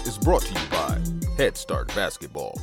is brought to you by Head Start Basketball.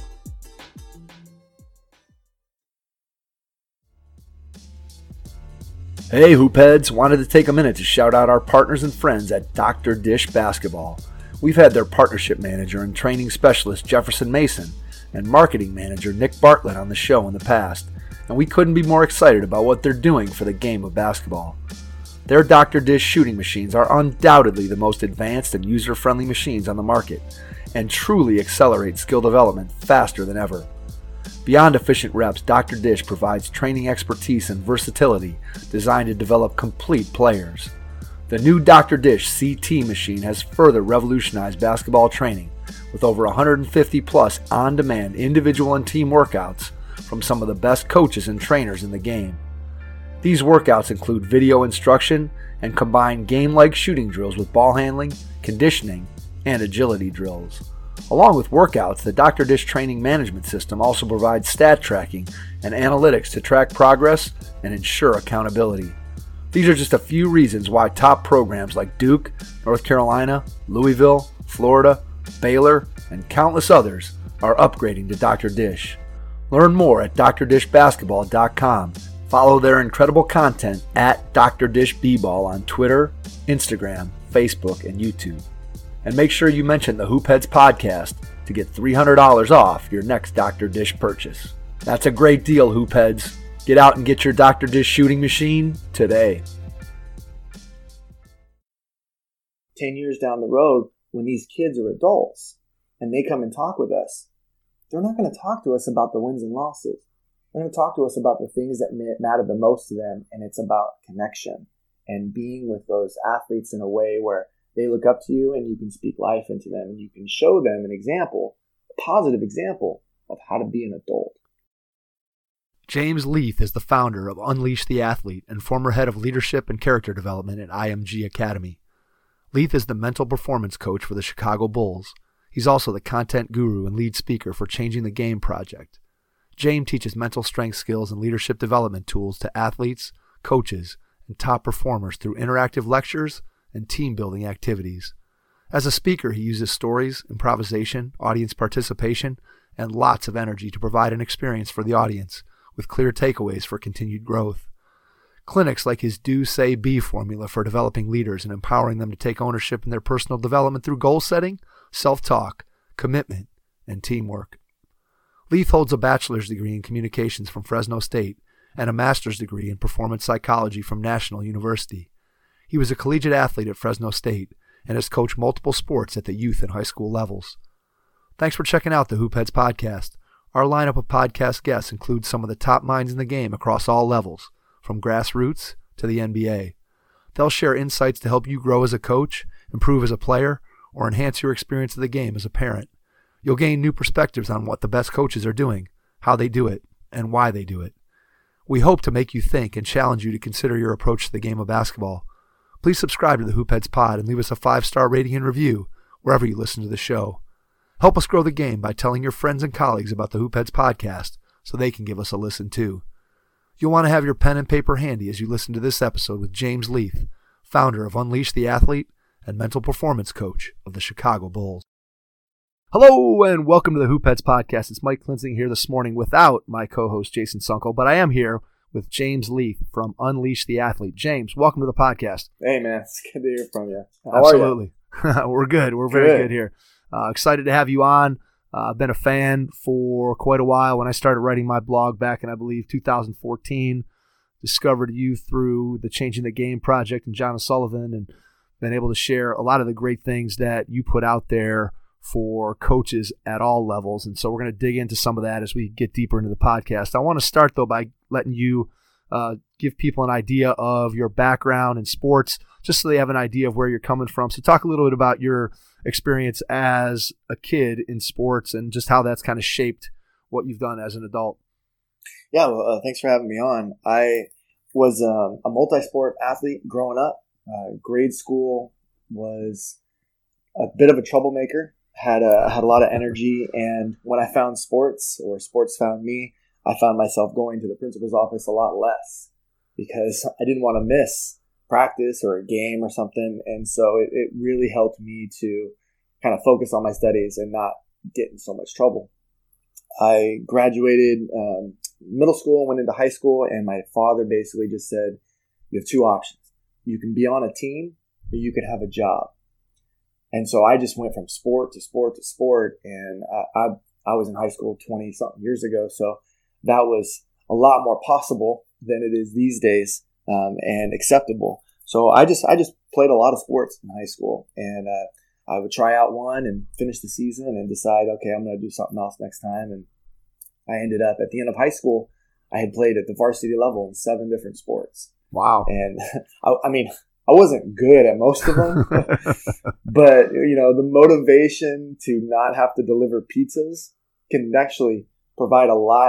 Hey Hoopheads, wanted to take a minute to shout out our partners and friends at Dr. Dish Basketball. We've had their partnership manager and training specialist Jefferson Mason and marketing manager Nick Bartlett on the show in the past, and we couldn't be more excited about what they're doing for the game of basketball. Their Dr. Dish shooting machines are undoubtedly the most advanced and user-friendly machines on the market, and truly accelerate skill development faster than ever. Beyond efficient reps, Dr. Dish provides training expertise and versatility designed to develop complete players. The new Dr. Dish CT machine has further revolutionized basketball training with over 150 plus on-demand individual and team workouts from some of the best coaches and trainers in the game. These workouts include video instruction and combine game-like shooting drills with ball handling, conditioning, and agility drills. Along with workouts, the Dr. Dish training management system also provides stat tracking and analytics to track progress and ensure accountability. These are just a few reasons why top programs like Duke, North Carolina, Louisville, Florida, Baylor, and countless others are upgrading to Dr. Dish. Learn more at drdishbasketball.com. Follow their incredible content at Dr. Dish B-Ball on Twitter, Instagram, Facebook, and YouTube. And make sure you mention the Hoopheads podcast to get $300 off your next Dr. Dish purchase. That's a great deal, Hoopheads. Get out and get your Dr. Dish shooting machine today. 10 years down the road, when these kids are adults and they come and talk with us, they're not going to talk to us about the wins and losses. They're going to talk to us about the things that matter the most to them, and it's about connection and being with those athletes in a way where they look up to you and you can speak life into them and you can show them an example, a positive example of how to be an adult. James Leith is the founder of Unleash the Athlete and former head of leadership and character development at IMG Academy. Leith is the mental performance coach for the Chicago Bulls. He's also the content guru and lead speaker for Changing the Game Project. James teaches mental strength skills and leadership development tools to athletes, coaches, and top performers through interactive lectures and team-building activities. As a speaker, he uses stories, improvisation, audience participation, and lots of energy to provide an experience for the audience with clear takeaways for continued growth. Clinics like his Do, Say, Be formula for developing leaders and empowering them to take ownership in their personal development through goal setting, self-talk, commitment, and teamwork. Leith holds a bachelor's degree in communications from Fresno State and a master's degree in performance psychology from National University. He was a collegiate athlete at Fresno State and has coached multiple sports at the youth and high school levels. Thanks for checking out the Hoopheads podcast. Our lineup of podcast guests includes some of the top minds in the game across all levels, from grassroots to the NBA. They'll share insights to help you grow as a coach, improve as a player, or enhance your experience of the game as a parent. You'll gain new perspectives on what the best coaches are doing, how they do it, and why they do it. We hope to make you think and challenge you to consider your approach to the game of basketball. Please subscribe to the Hoopheads pod and leave us a 5-star rating and review wherever you listen to the show. Help us grow the game by telling your friends and colleagues about the Hoopheads podcast so they can give us a listen too. You'll want to have your pen and paper handy as you listen to this episode with James Leith, founder of Unleash the Athlete and mental performance coach of the Chicago Bulls. Hello and welcome to the Hoopheads podcast. It's Mike Klinzing here this morning without my co-host Jason Sunkel, but I am here with James Leith from Unleash the Athlete. James, welcome to the podcast. Hey man, it's good to hear from you. How Absolutely. are you? We're good. We're very good here. Excited to have you on. I've been a fan for quite a while. When I started writing my blog back in, I believe, 2014, discovered you through the Changing the Game Project and John O'Sullivan, and been able to share a lot of the great things that you put out there for coaches at all levels. And so we're going to dig into some of that as we get deeper into the podcast. I want to start, though, by letting you give people an idea of your background in sports, just so they have an idea of where you're coming from. So talk a little bit about your experience as a kid in sports and just how that's kind of shaped what you've done as an adult. Yeah, well, thanks for having me on. I was a multi-sport athlete growing up. Grade school was a bit of a troublemaker. Had a lot of energy, and when I found sports, or sports found me, I found myself going to the principal's office a lot less because I didn't want to miss practice or a game or something. And so it really helped me to kind of focus on my studies and not get in so much trouble. I graduated middle school and went into high school, and my father basically just said, you have two options. You can be on a team or you can have a job. And so I just went from sport to sport to sport, and I was in high school 20-something years ago, so that was a lot more possible than it is these days, and acceptable. So I just played a lot of sports in high school, and I would try out one and finish the season and decide, okay, I'm going to do something else next time. And I ended up at the end of high school, I had played at the varsity level in 7 different sports. Wow. And I mean, I wasn't good at most of them, but the motivation to not have to deliver pizzas can actually provide a lot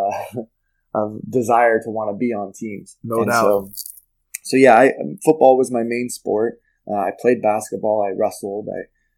of desire to want to be on teams. No doubt. So yeah, football was my main sport. I played basketball. I wrestled.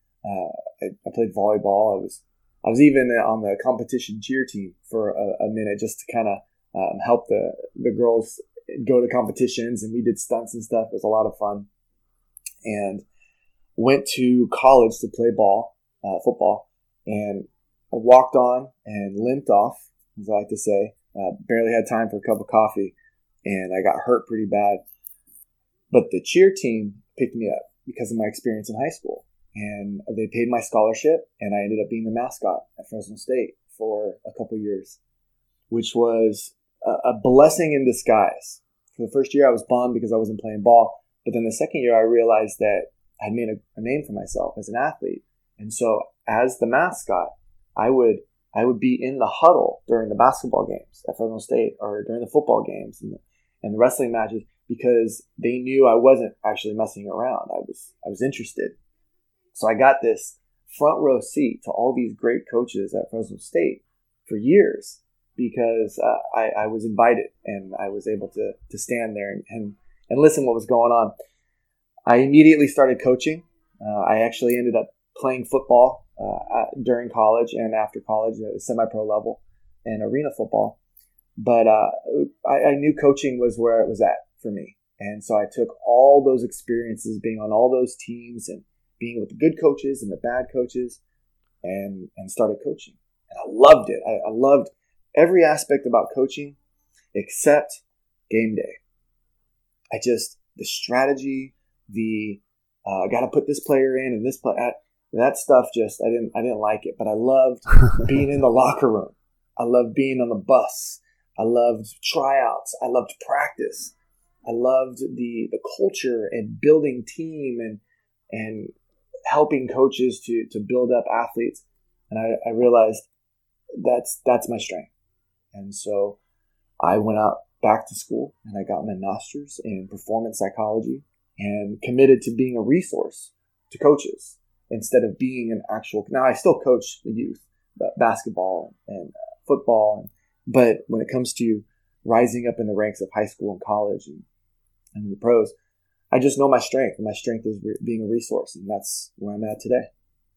I played volleyball. I was even on the competition cheer team for a minute, just to kind of help the girls go to competitions, and we did stunts and stuff. It was a lot of fun. And went to college to play football, and I walked on and limped off, as I like to say. Barely had time for a cup of coffee, and I got hurt pretty bad. But the cheer team picked me up because of my experience in high school, and they paid my scholarship, and I ended up being the mascot at Fresno State for a couple years, which was a blessing in disguise. For the first year, I was bummed because I wasn't playing ball, but then the second year, I realized that I'd made a name for myself as an athlete, and so as the mascot, I would be in the huddle during the basketball games at Fresno State, or during the football games and the wrestling matches, because they knew I wasn't actually messing around. I was interested. So I got this front row seat to all these great coaches at Fresno State for years because I was invited, and I was able to stand there and listen what was going on. I immediately started coaching. I actually ended up playing football during college and after college at semi-pro level and arena football. But I knew coaching was where it was at for me. And so I took all those experiences, being on all those teams and being with the good coaches and the bad coaches, and started coaching. And I loved it. I loved every aspect about coaching except game day. The strategy, I got to put this player in and this player, that stuff I didn't like it, but I loved being in the locker room. I loved being on the bus. I loved tryouts. I loved practice. I loved the culture and building team and helping coaches to build up athletes. And I realized that's my strength. And so I went out back to school and I got my master's in performance psychology and committed to being a resource to coaches instead of being an actual. Now I still coach the youth, basketball and football, but when it comes to rising up in the ranks of high school and college and the pros, I just know my strength, and my strength is being a resource, and that's where I'm at today.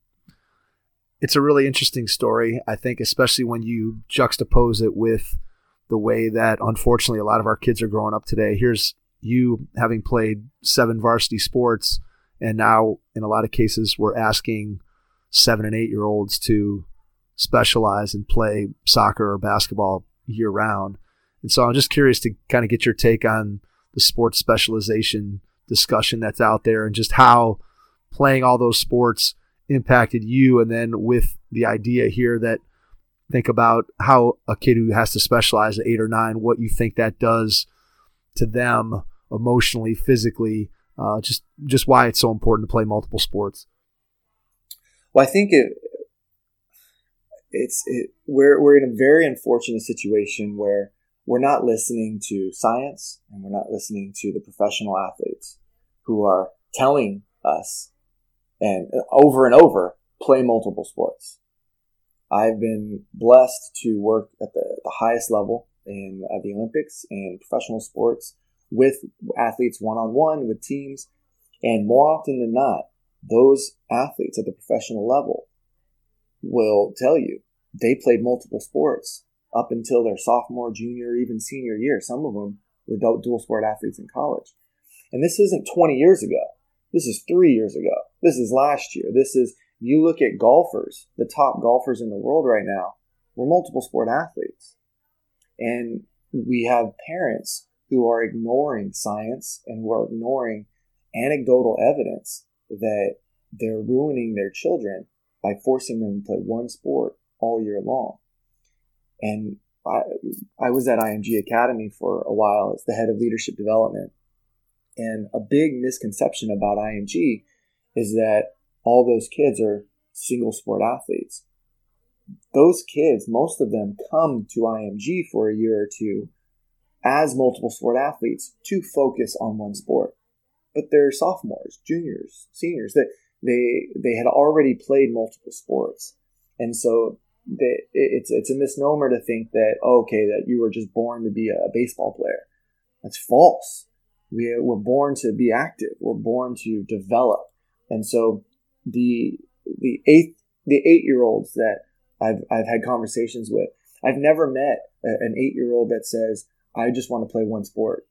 It's a really interesting story, I think, especially when you juxtapose it with the way that, unfortunately, a lot of our kids are growing up today. Here's you having played 7 varsity sports, and now, in a lot of cases, we're asking 7- and 8-year-olds to specialize and play soccer or basketball year-round. And so I'm just curious to kind of get your take on the sports specialization discussion that's out there and just how playing all those sports impacted you, and then with the idea here that think about how a kid who has to specialize at 8 or 9, what you think that does to them emotionally, physically, just why it's so important to play multiple sports. Well, I think we're in a very unfortunate situation where we're not listening to science and we're not listening to the professional athletes who are telling us and over, play multiple sports. I've been blessed to work at the highest level in the Olympics and professional sports with athletes one-on-one, with teams. And more often than not, those athletes at the professional level will tell you they played multiple sports up until their sophomore, junior, even senior year. Some of them were dual sport athletes in college. And this isn't 20 years ago. This is 3 years ago. This is last year. This is You look at golfers, the top golfers in the world right now, we're multiple sport athletes. And we have parents who are ignoring science and who are ignoring anecdotal evidence that they're ruining their children by forcing them to play one sport all year long. And I was at IMG Academy for a while as the head of leadership development. And a big misconception about IMG is that all those kids are single sport athletes. Those kids, most of them come to IMG for a year or two as multiple sport athletes to focus on one sport. But they're sophomores, juniors, seniors. They had already played multiple sports. And so it's a misnomer to think that, that you were just born to be a baseball player. That's false. We're born to be active. We're born to develop. And so the 8-year-olds that I've had conversations with, I've never met an 8-year-old that says, I just want to play one sport.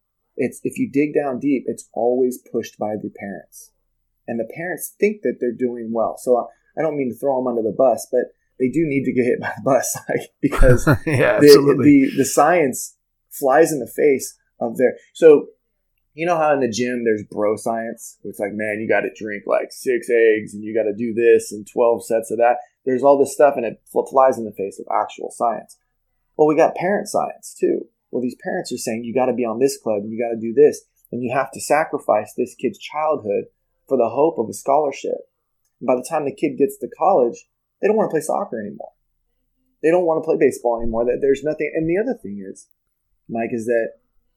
If you dig down deep, it's always pushed by the parents. And the parents think that they're doing well. So I don't mean to throw them under the bus, but they do need to get hit by the bus because yeah, the science flies in the face of their. So you know how in the gym there's bro science? Where it's like, man, you got to drink like 6 eggs and you got to do this and 12 sets of that. There's all this stuff and it flies in the face of actual science. Well, we got parent science too. Well, these parents are saying you got to be on this club and you got to do this and you have to sacrifice this kid's childhood for the hope of a scholarship. And by the time the kid gets to college, they don't want to play soccer anymore. They don't want to play baseball anymore. There's nothing. And the other thing is, Mike, is that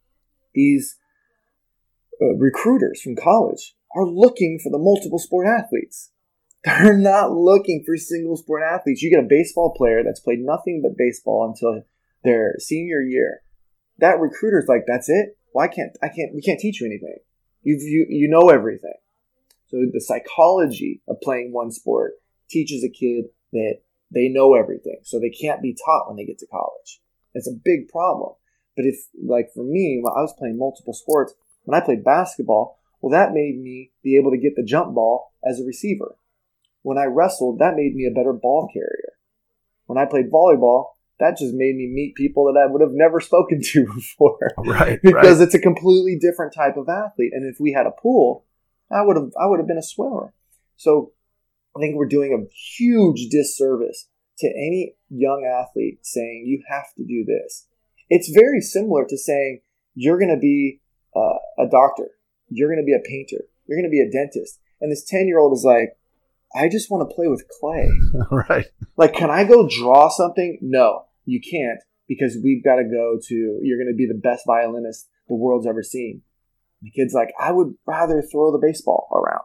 these recruiters from college are looking for the multiple sport athletes. They're not looking for single sport athletes. You get a baseball player that's played nothing but baseball until their senior year. That recruiter's like, that's it? We can't teach you anything. You know everything. So the psychology of playing one sport teaches a kid that they know everything. So they can't be taught when they get to college. It's a big problem. But if, like for me, when I was playing multiple sports, when I played basketball, well, that made me be able to get the jump ball as a receiver. When I wrestled, that made me a better ball carrier. When I played volleyball, that just made me meet people that I would have never spoken to before. Right. Because it's a completely different type of athlete. And if we had a pool, I would have been a swimmer. So I think we're doing a huge disservice to any young athlete saying you have to do this. It's very similar to saying you're going to be a doctor, you're going to be a painter, you're going to be a dentist. And this 10-year-old is like, I just want to play with clay. Right. Like, can I go draw something? No, you can't, because we've got to you're going to be the best violinist the world's ever seen. The kid's like, I would rather throw the baseball around.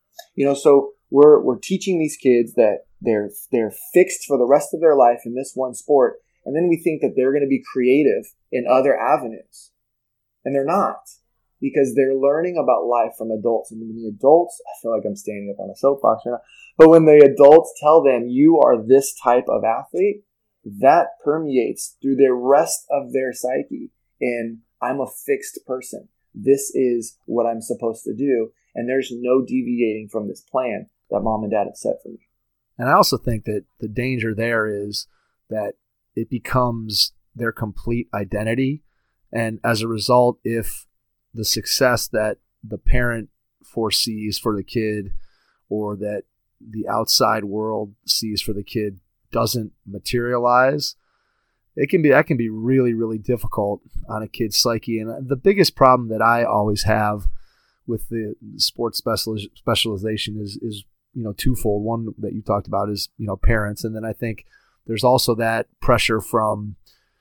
So we're teaching these kids that they're fixed for the rest of their life in this one sport. And then we think that they're going to be creative in other avenues. And they're not, because they're learning about life from adults. And when the adults, I feel like I'm standing up on a soapbox right now, but when the adults tell them you are this type of athlete, that permeates through the rest of their psyche. And I'm a fixed person. This is what I'm supposed to do. And there's no deviating from this plan that mom and dad have set for me. And I also think that the danger there is that it becomes their complete identity. And as a result, if the success that the parent foresees for the kid or that the outside world sees for the kid doesn't materialize, that can be really, really difficult on a kid's psyche. And the biggest problem that I always have with the sports specialization is twofold. One that you talked about is, parents. And then I think there's also that pressure from,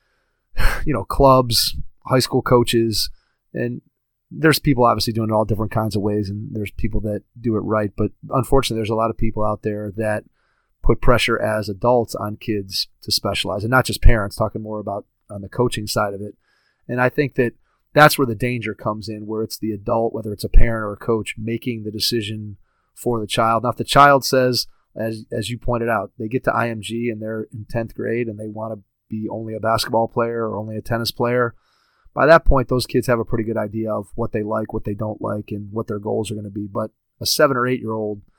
clubs, high school coaches, and there's people obviously doing it all different kinds of ways, and there's people that do it right. But unfortunately, there's a lot of people out there that put pressure as adults on kids to specialize, and not just parents, talking more about on the coaching side of it. And I think that that's where the danger comes in, where it's the adult, whether it's a parent or a coach, making the decision for the child. Now, if the child says, as you pointed out, they get to IMG and they're in 10th grade and they want to be only a basketball player or only a tennis player, by that point, those kids have a pretty good idea of what they like, what they don't like, and what their goals are going to be. But a 7 or 8-year-old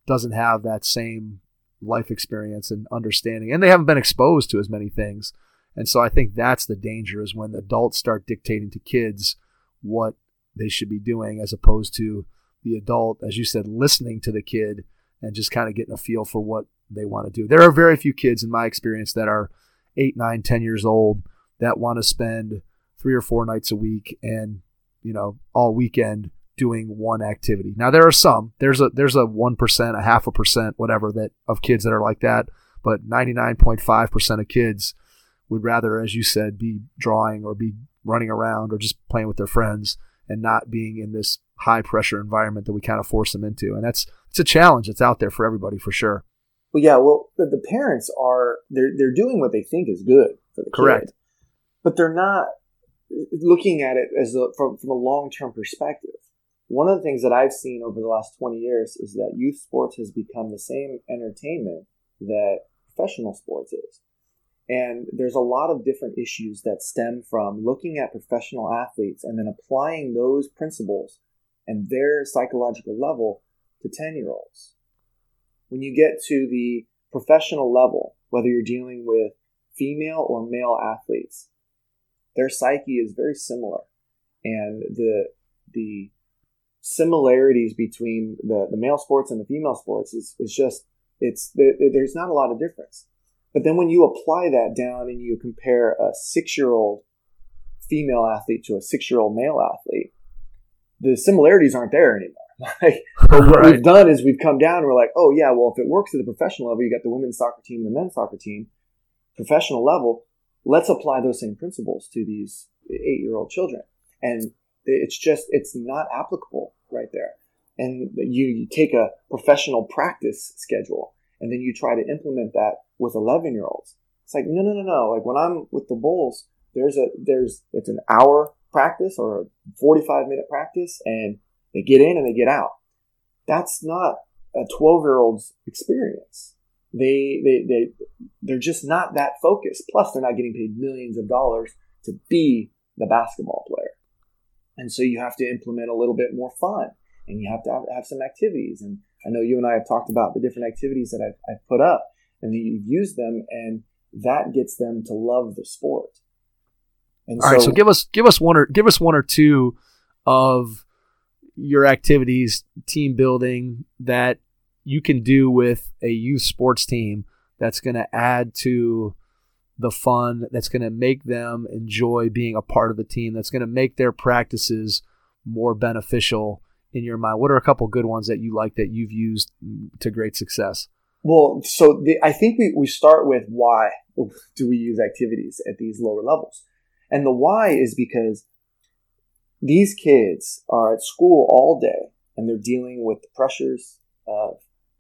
doesn't have that same life experience and understanding, and they haven't been exposed to as many things. And so I think that's the danger, is when the adults start dictating to kids what they should be doing, as opposed to the adult, as you said, listening to the kid and just kind of getting a feel for what they want to do. There are very few kids in my experience that are 8, 9, 10 years old that want to spend 3 or 4 nights a week and, all weekend doing one activity. Now there are some, there's a 1%, a 0.5%, whatever, that of kids that are like that, but 99.5% of kids would rather, as you said, be drawing or be running around or just playing with their friends and not being in this high pressure environment that we kind of force them into. And it's a challenge. It's out there for everybody, for sure. Well, yeah, the parents they're doing what they think is good for the Correct. kid, but they're not looking at it from a long-term perspective. One of the things that I've seen over the last 20 years is that youth sports has become the same entertainment that professional sports is. And there's a lot of different issues that stem from looking at professional athletes and then applying those principles and their psychological level to 10-year-olds. When you get to the professional level, whether you're dealing with female or male athletes, their psyche is very similar. And the similarities between the male sports and the female sports is just, there's not a lot of difference. But then when you apply that down and you compare a 6-year-old female athlete to a 6-year-old male athlete, the similarities aren't there anymore. But what we've done is we've come down and we're like, oh yeah, well, if it works at the professional level, you got the women's soccer team and the men's soccer team, professional level, let's apply those same principles to these 8-year-old children. And it's not applicable right there. And you take a professional practice schedule and then you try to implement that with 11-year-olds. It's like, no. Like when I'm with the Bulls, it's an hour practice or a 45-minute practice, and they get in and they get out. That's not a 12-year-old's experience. They're just not that focused. Plus, they're not getting paid millions of dollars to be the basketball player. And so you have to implement a little bit more fun, and you have to have some activities. And I know you and I have talked about the different activities that I've put up, and then you've used them, and that gets them to love the sport. And all right, so give us one or two of your activities, team building, that you can do with a youth sports team that's going to add to the fun, that's going to make them enjoy being a part of the team, that's going to make their practices more beneficial in your mind. What are a couple good ones that you like that you've used to great success? Well, so I think we start with why do we use activities at these lower levels? And the why is because these kids are at school all day and they're dealing with the pressures of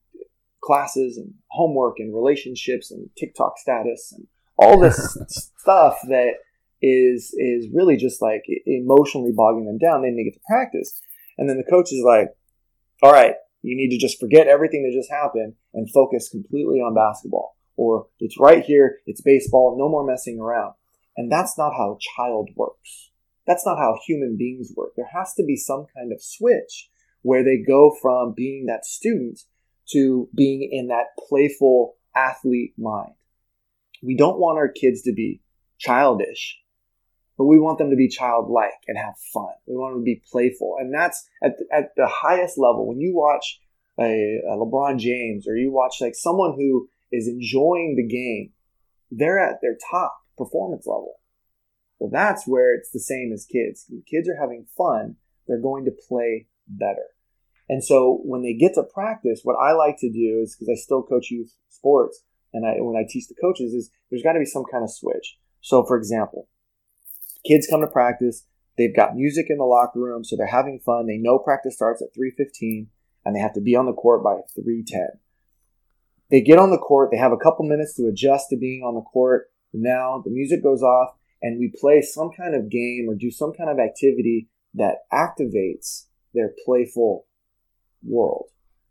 classes and homework and relationships and TikTok status and all this stuff that is really just like emotionally bogging them down. Then they get to practice. And then the coach is like, all right, you need to just forget everything that just happened and focus completely on basketball. Or it's right here, it's baseball, no more messing around. And that's not how a child works. That's not how human beings work. There has to be some kind of switch where they go from being that student to being in that playful athlete mind. We don't want our kids to be childish, but we want them to be childlike and have fun. We want them to be playful. And that's at the highest level. When you watch a LeBron James, or you watch like someone who is enjoying the game, they're at their top performance level. Well, that's where it's the same as kids. When kids are having fun, they're going to play better. And so when they get to practice, what I like to do is, because I still coach youth sports, and when I teach the coaches, is there's got to be some kind of switch. So, for example, kids come to practice, they've got music in the locker room, so they're having fun. They know practice starts at 3:15, and they have to be on the court by 3:10. They get on the court, they have a couple minutes to adjust to being on the court. Now the music goes off, and we play some kind of game or do some kind of activity that activates their playful world.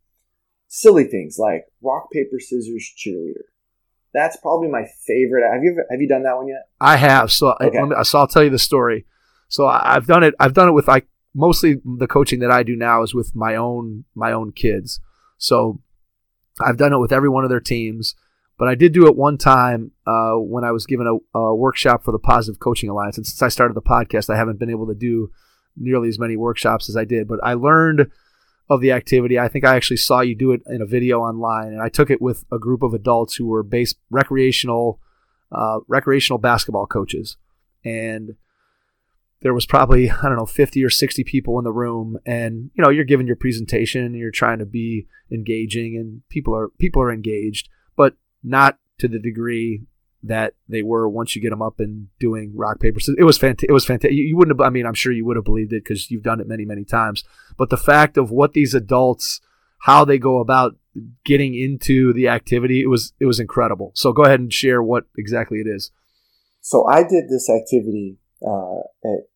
Silly things like rock, paper, scissors, cheerleader. That's probably my favorite. Have you done that one yet? I have. So, okay. So I'll tell you the story. So I've done it with mostly the coaching that I do now is with my own kids. So I've done it with every one of their teams, but I did do it one time when I was given a workshop for the Positive Coaching Alliance. And since I started the podcast, I haven't been able to do nearly as many workshops as I did, but I learned of the activity. I think I actually saw you do it in a video online, and I took it with a group of adults who were recreational basketball coaches. And there was probably, 50 or 60 people in the room, and you're giving your presentation and you're trying to be engaging, and people are engaged, but not to the degree that they were once you get them up and doing rock, paper, scissors. It was fantastic. You wouldn't have, I'm sure you would have believed it because you've done it many, many times. But the fact of what these adults, how they go about getting into the activity, it was incredible. So go ahead and share what exactly it is. So I did this activity at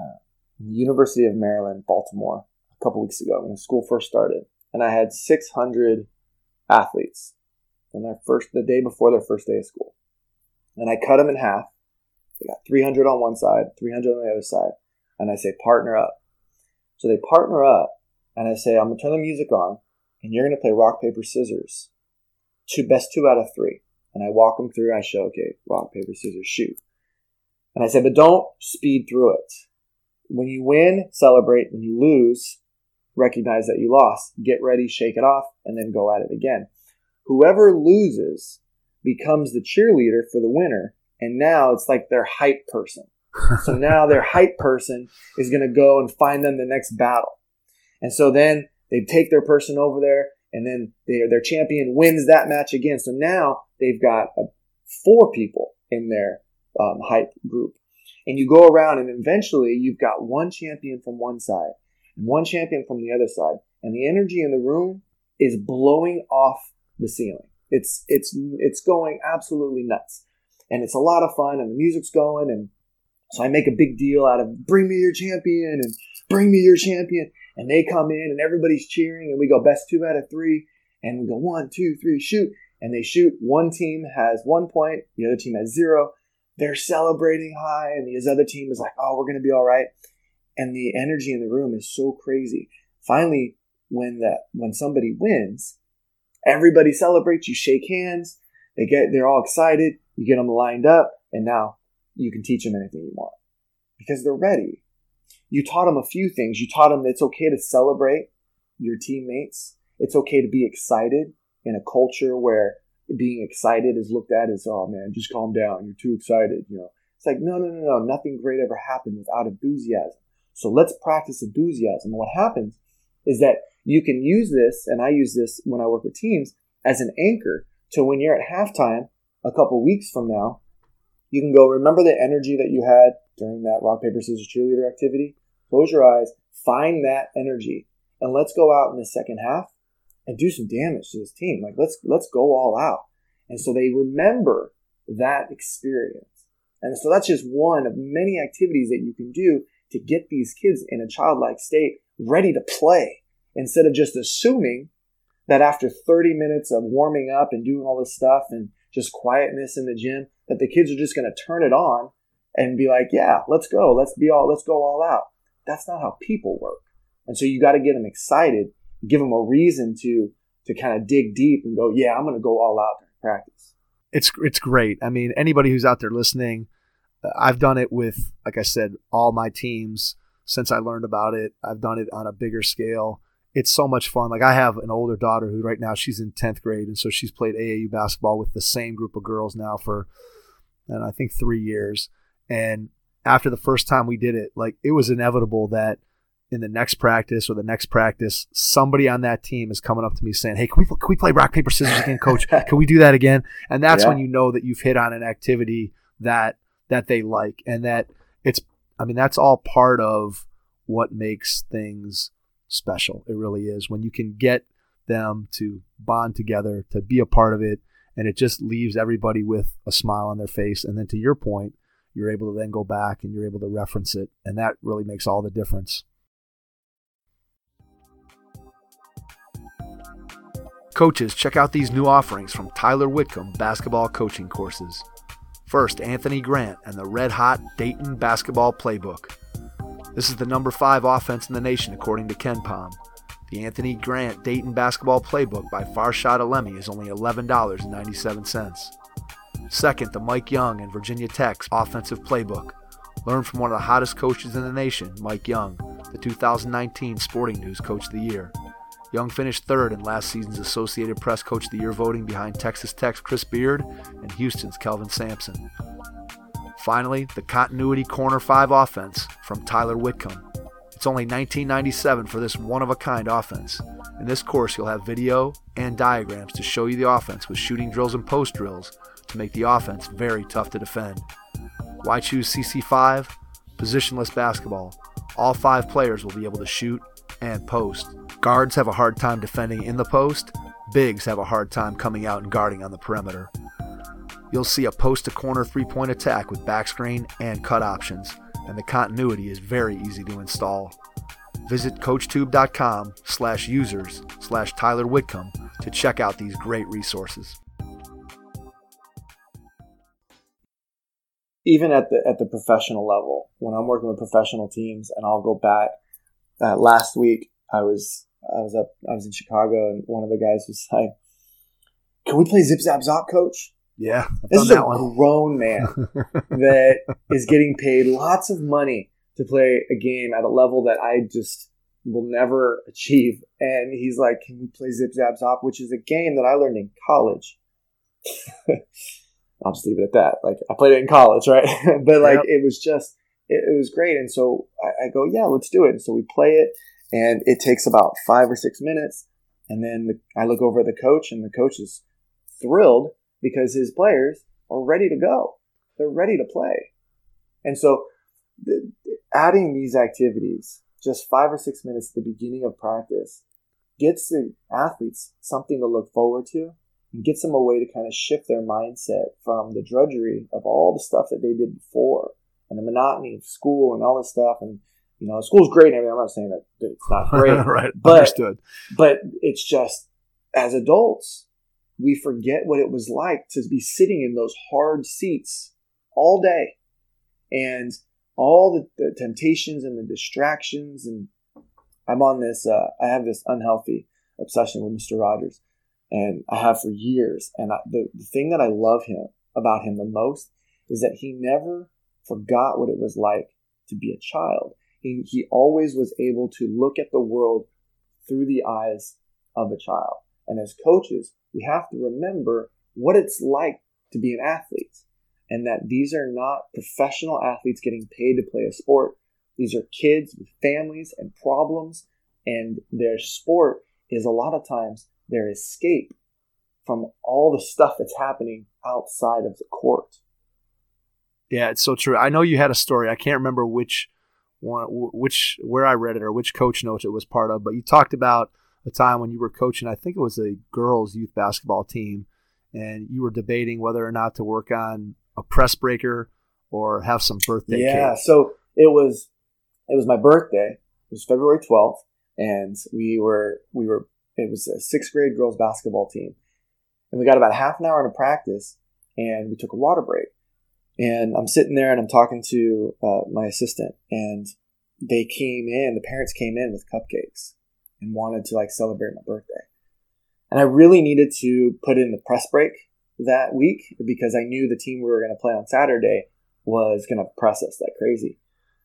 the University of Maryland, Baltimore, a couple weeks ago when the school first started. And I had 600 athletes on the day before their first day of school. And I cut them in half. They got 300 on one side, 300 on the other side. And I say, partner up. So they partner up, and I say, I'm going to turn the music on, and you're going to play rock, paper, scissors. Best 2 out of 3. And I walk them through. I show, okay, rock, paper, scissors, shoot. And I said, but don't speed through it. When you win, celebrate. When you lose, recognize that you lost. Get ready, shake it off, and then go at it again. Whoever loses becomes the cheerleader for the winner, and now it's like their hype person. So now their hype person is going to go and find them the next battle. And so then they take their person over there, and then their champion wins that match again. So now they've got 4 people in their hype group. And you go around, and eventually you've got one champion from one side and one champion from the other side. And the energy in the room is blowing off the ceiling. It's going absolutely nuts. And it's a lot of fun, and the music's going. And so I make a big deal out of bring me your champion and bring me your champion. And they come in and everybody's cheering, and we go best 2 out of 3. And we go 1, 2, 3, shoot. And they shoot. One team has 1 point. The other team has 0. They're celebrating high, and the other team is like, oh, we're going to be all right. And the energy in the room is so crazy. Finally, when somebody wins, everybody celebrates. You shake hands. They're all excited. You get them lined up, and now you can teach them anything you want because they're ready. You taught them a few things. You taught them that it's okay to celebrate your teammates. It's okay to be excited in a culture where being excited is looked at as, oh man, just calm down. You're too excited. It's like, no. Nothing great ever happened without enthusiasm. So let's practice enthusiasm. And what happens is that you can use this, and I use this when I work with teams, as an anchor to when you're at halftime a couple weeks from now, you can go, remember the energy that you had during that rock, paper, scissors cheerleader activity? Close your eyes, find that energy, and let's go out in the second half and do some damage to this team. Like, let's go all out. And so they remember that experience. And so that's just one of many activities that you can do to get these kids in a childlike state ready to play, instead of just assuming that after 30 minutes of warming up and doing all this stuff and just quietness in the gym, that the kids are just going to turn it on and be like, yeah, let's go. Let's go all out. That's not how people work. And so you got to get them excited, give them a reason to kind of dig deep and go, yeah, I'm going to go all out in practice. It's great. I mean, anybody who's out there listening, I've done it with, like I said, all my teams since I learned about it. I've done it on a bigger scale. It's so much fun. Like, I have an older daughter who right now she's in 10th grade. And so she's played AAU basketball with the same group of girls now for, and I think 3 years. And after the first time we did it, like, it was inevitable that in the next practice or the next practice, somebody on that team is coming up to me saying, hey, can we play rock, paper, scissors again, coach? Can we do that again? And that's when you know that you've hit on an activity that they like, and that that's all part of what makes things special. It really is. When you can get them to bond together, to be a part of it, and it just leaves everybody with a smile on their face. And then to your point, you're able to then go back and you're able to reference it. And that really makes all the difference. Coaches, check out these new offerings from Tyler Whitcomb Basketball Coaching Courses. First, Anthony Grant and the Red Hot Dayton Basketball Playbook. This is the number 5 offense in the nation according to KenPom. The Anthony Grant Dayton Basketball Playbook by Farshad Alemi is only $11.97. Second, the Mike Young and Virginia Tech's Offensive Playbook. Learn from one of the hottest coaches in the nation, Mike Young, the 2019 Sporting News Coach of the Year. Young finished third in last season's Associated Press Coach of the Year voting behind Texas Tech's Chris Beard and Houston's Kelvin Sampson. Finally, the Continuity Corner 5 offense from Tyler Whitcomb. It's only $19.97 for this one-of-a-kind offense. In this course, you'll have video and diagrams to show you the offense with shooting drills and post drills to make the offense very tough to defend. Why choose CC5? Positionless basketball. All 5 players will be able to shoot and post. Guards have a hard time defending in the post. Bigs have a hard time coming out and guarding on the perimeter. You'll see a post-to-corner three-point attack with back screen and cut options, and the continuity is very easy to install. Visit coachtube.com/users/Tyler Whitcomb to check out these great resources. Even at the professional level, when I'm working with professional teams, and I'll go back. Last week, I was in Chicago, and one of the guys was like, "Can we play Zip Zap Zop, Coach?" Yeah, this is a grown man that is getting paid lots of money to play a game at a level that I just will never achieve. And he's like, "Can we play Zip Zap Zop?" Which is a game that I learned in college. I'll just leave it at that. Like, I played it in college, right? But like, It was just, it was great. And so I go, yeah, let's do it. And so we play it, and it takes about 5 or 6 minutes. And then I look over at the coach, and the coach is thrilled because his players are ready to go. They're ready to play. And so adding these activities, just 5 or 6 minutes at the beginning of practice, gets the athletes something to look forward to, and gets them a way to kind of shift their mindset from the drudgery of all the stuff that they did before and the monotony of school and all this stuff. And, you know, school's great and everything. I'm not saying that it's not great. Right. But, Understood. But it's just, as adults, we forget what it was like to be sitting in those hard seats all day and all the temptations and the distractions. And I'm on this, I have this unhealthy obsession with Mr. Rogers. And I have for years. And the thing that I love about him the most is that he never forgot what it was like to be a child. He always was able to look at the world through the eyes of a child. And as coaches, we have to remember what it's like to be an athlete, and that these are not professional athletes getting paid to play a sport. These are kids with families and problems, and their sport is a lot of times their escape from all the stuff that's happening outside of the court. Yeah, it's so true. I know you had a story. I can't remember where I read it or which coach notes it was part of, but you talked about a time when you were coaching, I think it was a girls' youth basketball team, and you were debating whether or not to work on a press breaker or have some birthday cake. Yeah, so it was my birthday. It was February 12th, and it was a 6th grade girls basketball team. And we got about half an hour into practice, and we took a water break. And I'm sitting there, and I'm talking to my assistant, and the parents came in with cupcakes and wanted to like celebrate my birthday. And I really needed to put in the press break that week because I knew the team we were going to play on Saturday was going to press us like crazy.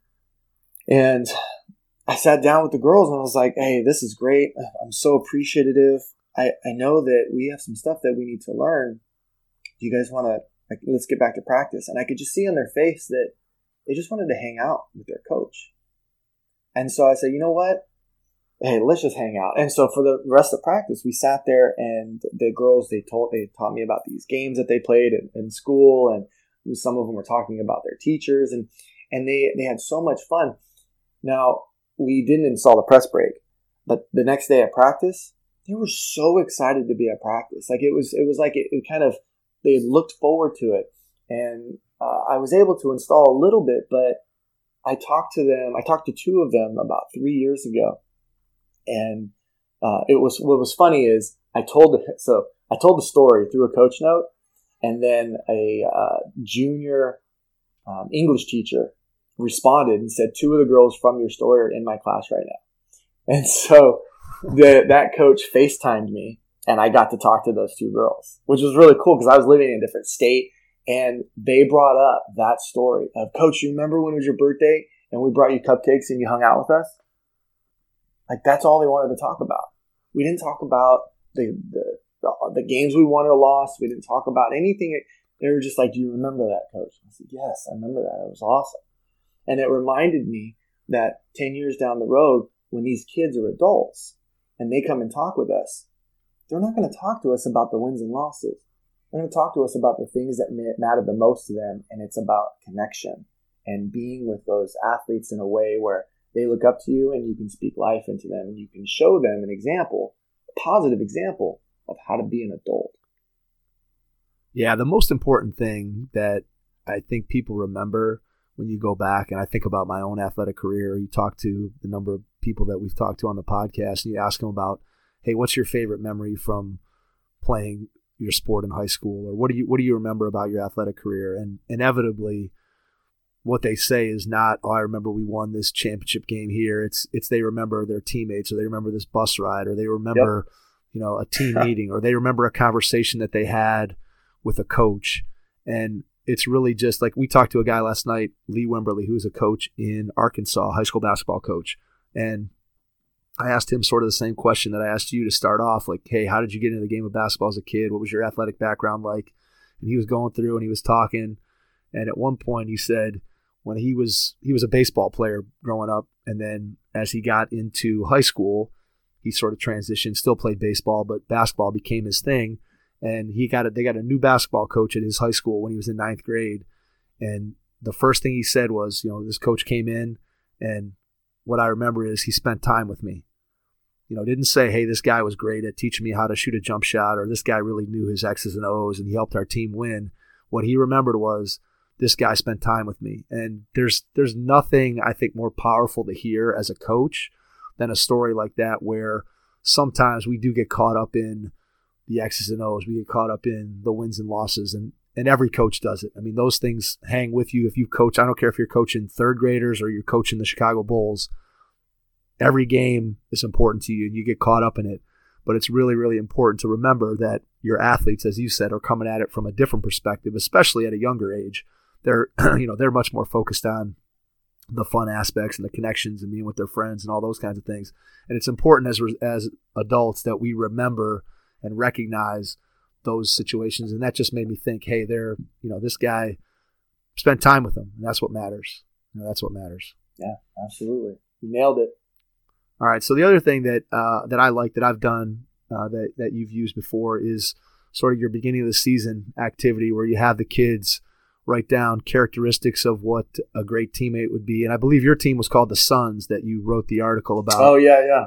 And I sat down with the girls and I was like, "Hey, this is great. I'm so appreciative. I know that we have some stuff that we need to learn. Do you guys want to, let's get back to practice?" And I could just see on their face that they just wanted to hang out with their coach. And so I said, "You know what? Hey, let's just hang out." And so for the rest of practice, we sat there, and the girls, they taught me about these games that they played in school, and some of them were talking about their teachers, and they had so much fun. Now, we didn't install the press break, but the next day at practice, they were so excited to be at practice. Like it was like it kind of, they had looked forward to it. And I was able to install a little bit, but I talked to 2 of them about 3 years ago. And what was funny is I told the story through a coach note, and then a junior English teacher responded and said, "2 of the girls from your story are in my class right now." And so that coach FaceTimed me, and I got to talk to those two girls, which was really cool because I was living in a different state, and they brought up that story of, Coach, you remember when it was your birthday and we brought you cupcakes and you hung out with us? Like, that's all they wanted to talk about. We didn't talk about the games we won or lost. We didn't talk about anything. They were just like, do you remember that, Coach? I said, yes, I remember that. It was awesome. And it reminded me that 10 years down the road, when these kids are adults and they come and talk with us, they're not going to talk to us about the wins and losses. They're going to talk to us about the things that matter the most to them, and it's about connection and being with those athletes in a way where they look up to you and you can speak life into them and you can show them an example, a positive example of how to be an adult. Yeah, the most important thing that I think people remember when you go back, and I think about my own athletic career, you talk to the number of people that we've talked to on the podcast, and you ask them about, hey, what's your favorite memory from playing your sport in high school, or what do you remember about your athletic career? And inevitably, what they say is not, oh, I remember we won this championship game here. It's they remember their teammates, or they remember this bus ride, or they remember, a team meeting, or they remember a conversation that they had with a coach. And it's really just like, we talked to a guy last night, Lee Wimberly, who's a coach in Arkansas, high school basketball coach. And I asked him sort of the same question that I asked you to start off, like, hey, how did you get into the game of basketball as a kid? What was your athletic background like? And he was going through and he was talking. And at one point he said when he was a baseball player growing up, and then as he got into high school, he sort of transitioned, still played baseball, but basketball became his thing. And they got a new basketball coach at his high school when he was in 9th grade. And the first thing he said was, this coach came in, and what I remember is he spent time with me. Didn't say, hey, this guy was great at teaching me how to shoot a jump shot, or this guy really knew his X's and O's and he helped our team win. What he remembered was, this guy spent time with me. And there's nothing, I think, more powerful to hear as a coach than a story like that, where sometimes we do get caught up in the X's and O's. We get caught up in the wins and losses, and every coach does it. I mean, those things hang with you. If you coach, I don't care if you're coaching third graders or you're coaching the Chicago Bulls, every game is important to you and you get caught up in it. But it's really, really important to remember that your athletes, as you said, are coming at it from a different perspective, especially at a younger age. They're, they're much more focused on the fun aspects and the connections and being with their friends and all those kinds of things. And it's important as adults that we remember and recognize those situations. And that just made me think, hey, this guy spent time with them, and that's what matters. That's what matters. Yeah, absolutely. You nailed it. All right. So the other thing that I like that I've done that you've used before is sort of your beginning of the season activity, where you have the kids write down characteristics of what a great teammate would be. And I believe your team was called the Suns that you wrote the article about. Oh, yeah.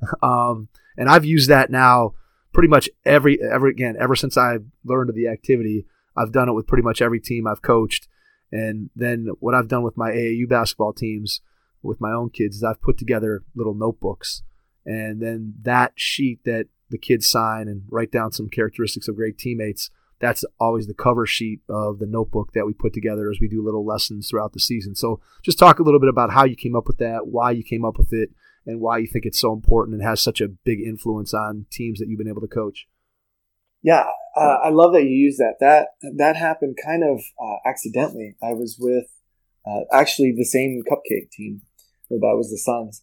And I've used that now pretty much ever since I learned of the activity. I've done it with pretty much every team I've coached. And then what I've done with my AAU basketball teams with my own kids is I've put together little notebooks. And then that sheet that the kids sign and write down some characteristics of great teammates, that's always the cover sheet of the notebook that we put together as we do little lessons throughout the season. So just talk a little bit about how you came up with that, why you came up with it, and why you think it's so important and has such a big influence on teams that you've been able to coach. Yeah, I love that you use that. That happened kind of accidentally. I was with actually the same cupcake team, that was the Suns.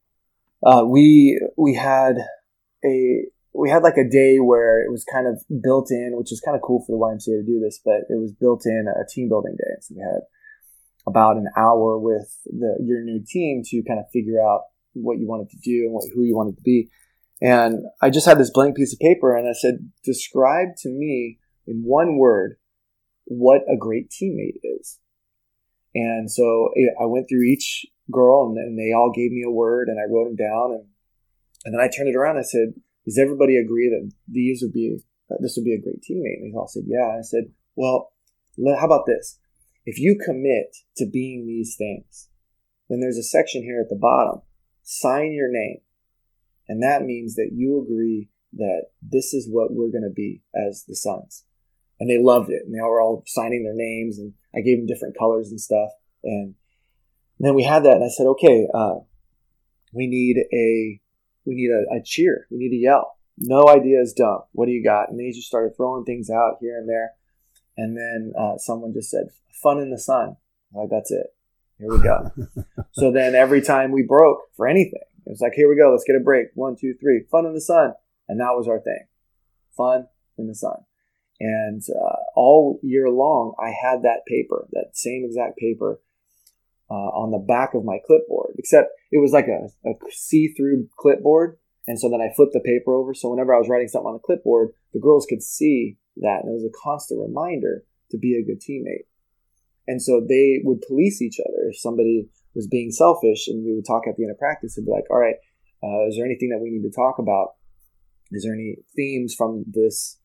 We had like a day where it was kind of built in, which is kind of cool for the YMCA to do this, but it was built in a team building day. So we had about an hour with your new team to kind of figure out what you wanted to do and who you wanted to be. And I just had this blank piece of paper and I said, describe to me in one word what a great teammate is. And so I went through each girl and they all gave me a word and I wrote them down. And then I turned it around and I said, does everybody agree that this would be a great teammate? And they all said, yeah. And I said, well, how about this? If you commit to being these things, then there's a section here at the bottom, sign your name. And that means that you agree that this is what we're going to be as the Suns. And they loved it. And they were all signing their names and I gave them different colors and stuff. And then we had that and I said, okay, we need we need a cheer. We need to yell. No idea is dumb. What do you got? And they just started throwing things out here and there. And then someone just said, fun in the sun. Like, that's it. Here we go. So then every time we broke for anything, it was like, here we go. Let's get a break. 1, 2, 3. Fun in the sun. And that was our thing. Fun in the sun. And all year long, I had that paper, that same exact paper on the back of my clipboard, except it was like a see-through clipboard. And so then I flipped the paper over. So whenever I was writing something on the clipboard, the girls could see that. And it was a constant reminder to be a good teammate. And so they would police each other. If somebody was being selfish, and we would talk at the end of practice and be like, all right, is there anything that we need to talk about? Is there any themes from this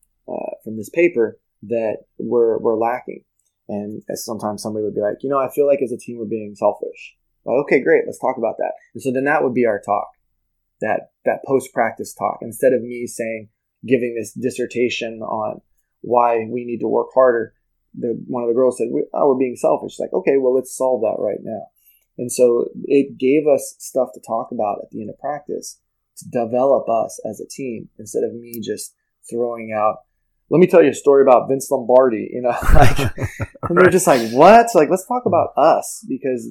paper that we're lacking? And sometimes somebody would be like, I feel like as a team we're being selfish. Like, okay, great, let's talk about that. And so then that would be our talk, that post-practice talk. Instead of me giving this dissertation on why we need to work harder, one of the girls said, we're being selfish. Like, okay, well, let's solve that right now. And so it gave us stuff to talk about at the end of practice to develop us as a team, instead of me just throwing out, let me tell you a story about Vince Lombardi, and they're just like, what? Like, let's talk about us, because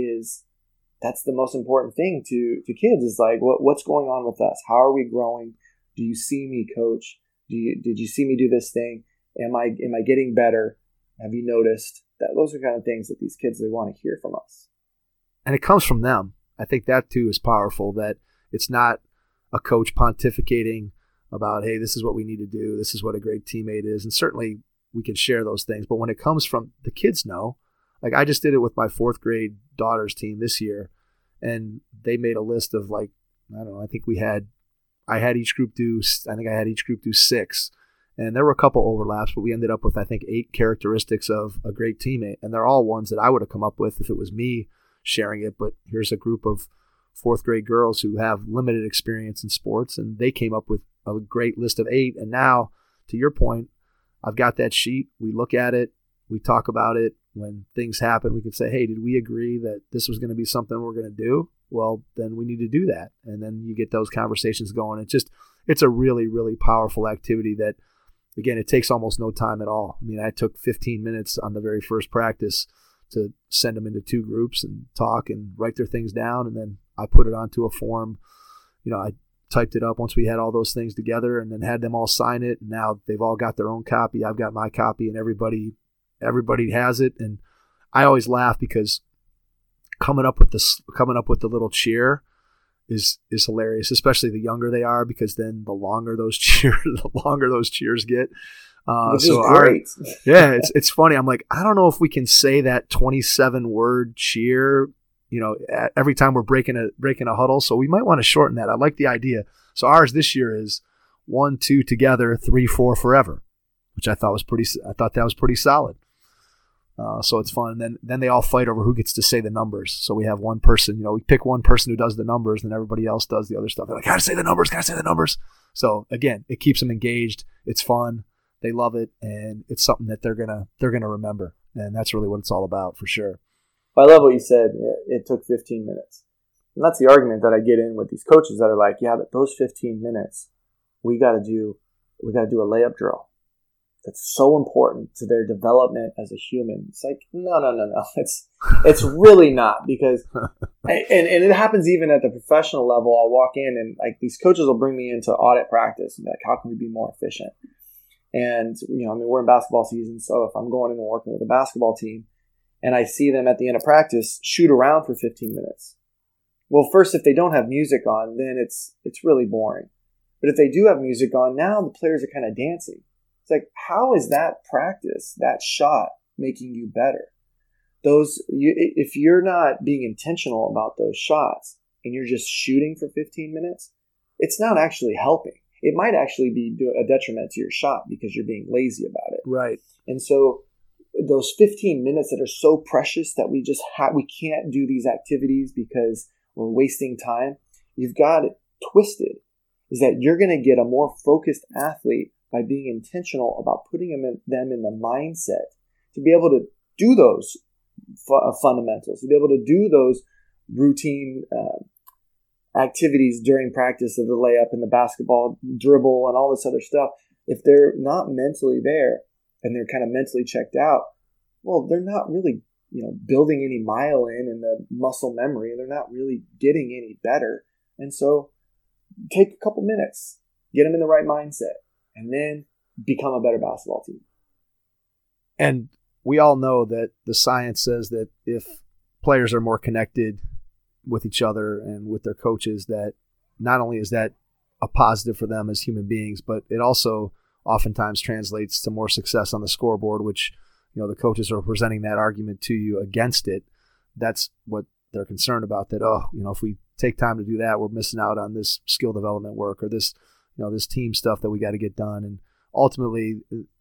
that's the most important thing to kids, is like, what's going on with us? How are we growing? Do you see me, coach? Did you see me do this thing? Am I getting better? Have you noticed that? Those are kind of things that these kids, they want to hear from us. And it comes from them. I think that too is powerful, that it's not a coach pontificating about, hey, this is what we need to do. This is what a great teammate is. And certainly we can share those things. But when it comes from the kids know, like I just did it with my 4th grade daughter's team this year. And they made a list of like, I don't know, I think I had each group do 6. And there were a couple overlaps, but we ended up with, I think, 8 characteristics of a great teammate. And they're all ones that I would have come up with if it was me sharing it. But here's a group of 4th grade girls who have limited experience in sports, and they came up with a great list of 8. And now, to your point, I've got that sheet. We look at it. We talk about it. When things happen, we can say, hey, did we agree that this was going to be something we're going to do? Well, then we need to do that. And then you get those conversations going. It's a really, really powerful activity that, again, it takes almost no time at all. I mean, I took 15 minutes on the very first practice to send them into 2 groups and talk and write their things down. And then I put it onto a form. I typed it up once we had all those things together, and then had them all sign it. And now they've all got their own copy. I've got my copy, and everybody has it. And I always laugh because coming up with the little cheer is hilarious, especially the younger they are, because then the longer those cheers get. Which is great. It's funny. I'm like, I don't know if we can say that 27-word cheer, every time we're breaking a huddle. So we might want to shorten that. I like the idea. So ours this year is 1, 2 together, 3, 4 forever, which I thought that was pretty solid. So it's fun. And then they all fight over who gets to say the numbers. So we have one person, we pick one person who does the numbers, and everybody else does the other stuff. They're like, gotta say the numbers. So again, it keeps them engaged. It's fun. They love it, and it's something that they're gonna remember. And that's really what it's all about, for sure. I love what you said. It took 15 minutes. And that's the argument that I get in with these coaches that are like, yeah, but those 15 minutes, we got to do a layup drill. That's so important to their development as a human. It's like, no. It's really not, because, and it happens even at the professional level. I'll walk in and like these coaches will bring me into audit practice and be like, how can we be more efficient? And, we're in basketball season. So if I'm going in and working with a basketball team and I see them at the end of practice shoot around for 15 minutes. Well, first, if they don't have music on, then it's really boring. But if they do have music on, now the players are kind of dancing. It's like, how is that practice, that shot, making you better? If you're not being intentional about those shots and you're just shooting for 15 minutes, it's not actually helping. It might actually be a detriment to your shot because you're being lazy about it. Right. And so those 15 minutes that are so precious that we can't do these activities because we're wasting time, you've got it twisted, is that you're going to get a more focused athlete by being intentional about putting them in the mindset to be able to do those fundamentals, to be able to do those routine activities during practice of the layup and the basketball dribble and all this other stuff, if they're not mentally there and they're kind of mentally checked out, well, they're not really, building any myelin and the muscle memory, and they're not really getting any better. And so take a couple minutes, get them in the right mindset, and then become a better basketball team. And we all know that the science says that if players are more connected with each other and with their coaches, that not only is that a positive for them as human beings, but it also oftentimes translates to more success on the scoreboard, which, the coaches are presenting that argument to you against it. That's what they're concerned about, that, if we take time to do that, we're missing out on this skill development work or this, this team stuff that we got to get done. And ultimately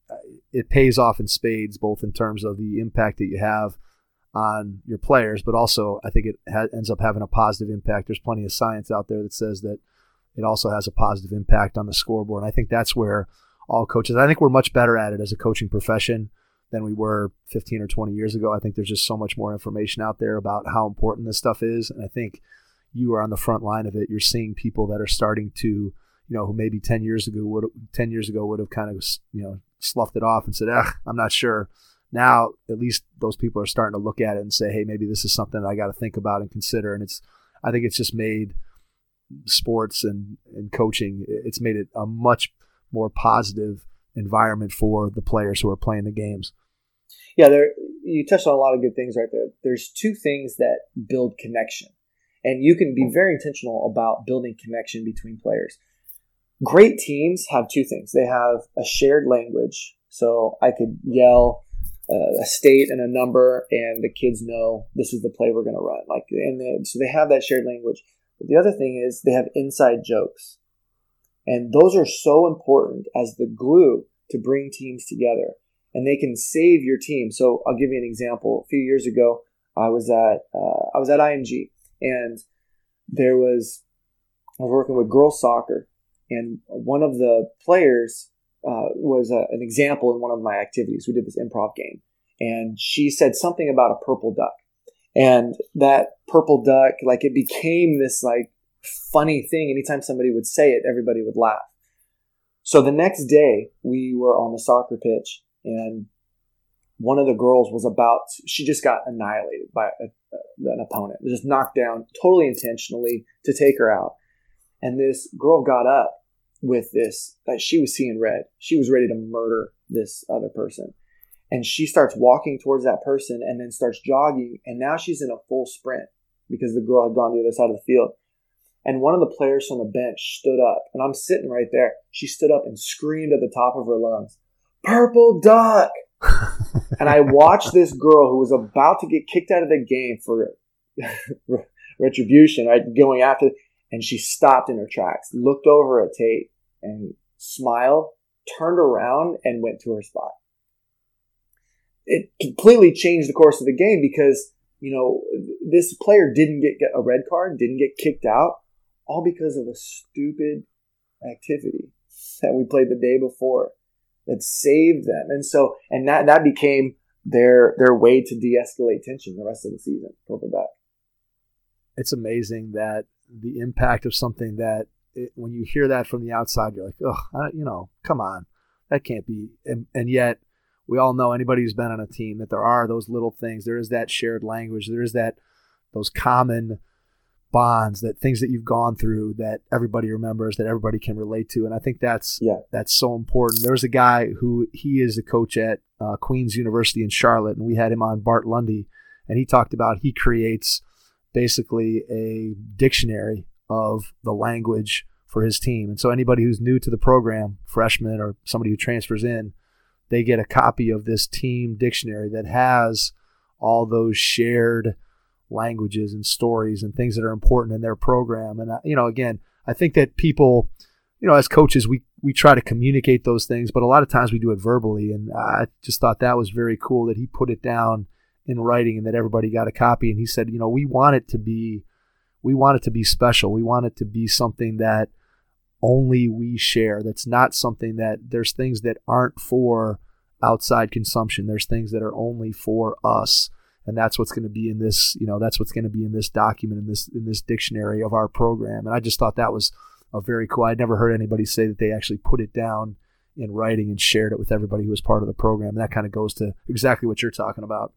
it pays off in spades, both in terms of the impact that you have on your players, but also I think it ends up having a positive impact. There's plenty of science out there that says that it also has a positive impact on the scoreboard. And I think that's where all coaches, I think we're much better at it as a coaching profession than we were 15 or 20 years ago. I think there's just so much more information out there about how important this stuff is. And I think you are on the front line of it. You're seeing people that are starting to, who maybe 10 years ago would have kind of, sloughed it off and said, I'm not sure. Now, at least those people are starting to look at it and say, hey, maybe this is something I got to think about and consider. And I think it's just made sports and coaching, it's made it a much more positive environment for the players who are playing the games. Yeah, you touched on a lot of good things right there. There's two things that build connection. And you can be very intentional about building connection between players. Great teams have two things. They have a shared language. So I could yell a state and a number, and the kids know this is the play we're going to run. So they have that shared language. But the other thing is they have inside jokes. And those are so important as the glue to bring teams together. And they can save your team. So I'll give you an example. A few years ago, I was at IMG, and I was working with girls soccer, and one of the players was an example in one of my activities. We did this improv game, and she said something about a purple duck, and that purple duck, it became this funny thing. Anytime somebody would say it, everybody would laugh. So the next day, we were on the soccer pitch, and one of the girls she just got annihilated by an opponent, just knocked down totally intentionally to take her out. And this girl got up with this, she was seeing red. She was ready to murder this other person. And she starts walking towards that person and then starts jogging. And now she's in a full sprint because the girl had gone to the other side of the field. And one of the players from the bench stood up, and I'm sitting right there. She stood up and screamed at the top of her lungs, "Purple duck!" And I watched this girl who was about to get kicked out of the game for retribution, right, going after, and she stopped in her tracks, looked over at Tate, and smiled, turned around, and went to her spot. It completely changed the course of the game because, this player didn't get a red card, didn't get kicked out, all because of a stupid activity that we played the day before that saved them. And that became their way to de-escalate tension the rest of the season. Purple duck. It's amazing that the impact of something that when you hear that from the outside, you're like, come on, that can't be. And yet we all know, anybody who's been on a team, that there are those little things. There is that shared language. There is those common bonds, that things that you've gone through that everybody remembers, that everybody can relate to. And I think that's so important. There's a guy who, he is a coach at Queen's University in Charlotte, and we had him on, Bart Lundy, and he talked about, he creates basically a dictionary of the language for his team. And so anybody who's new to the program, freshman or somebody who transfers in, they get a copy of this team dictionary that has all those shared languages and stories and things that are important in their program. And, again, I think that people, as coaches, we try to communicate those things, but a lot of times we do it verbally. And I just thought that was very cool that he put it down in writing and that everybody got a copy. And he said, we want it to be special. We want it to be something that only we share. That's not something that, there's things that aren't for outside consumption. There's things that are only for us. And that's what's going to be in this, that's what's going to be in this document, in this dictionary of our program. And I just thought that was a very cool. I'd never heard anybody say that they actually put it down in writing and shared it with everybody who was part of the program. And that kind of goes to exactly what you're talking about.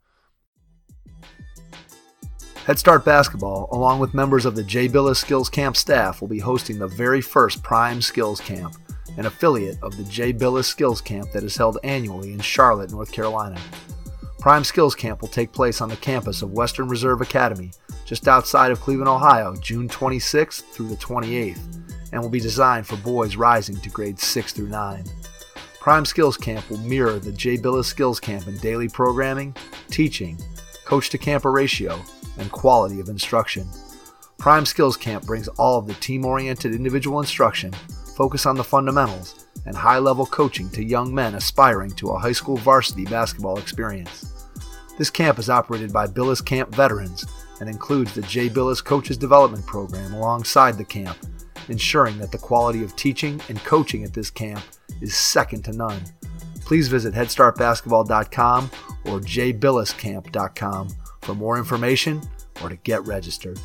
Head Start Basketball, along with members of the Jay Billis Skills Camp staff, will be hosting the very first Prime Skills Camp, an affiliate of the Jay Billis Skills Camp that is held annually in Charlotte, North Carolina. Prime Skills Camp will take place on the campus of Western Reserve Academy, just outside of Cleveland, Ohio, June 26th through the 28th, and will be designed for boys rising to grades 6 through 9. Prime Skills Camp will mirror the Jay Billis Skills Camp in daily programming, teaching, coach-to-camper ratio, and quality of instruction. Prime Skills Camp brings all of the team-oriented individual instruction, focus on the fundamentals, and high-level coaching to young men aspiring to a high school varsity basketball experience. This camp is operated by Billis Camp veterans and includes the Jay Billis Coaches Development Program alongside the camp, ensuring that the quality of teaching and coaching at this camp is second to none. Please visit headstartbasketball.com or jbilliscamp.com for more information or to get registered.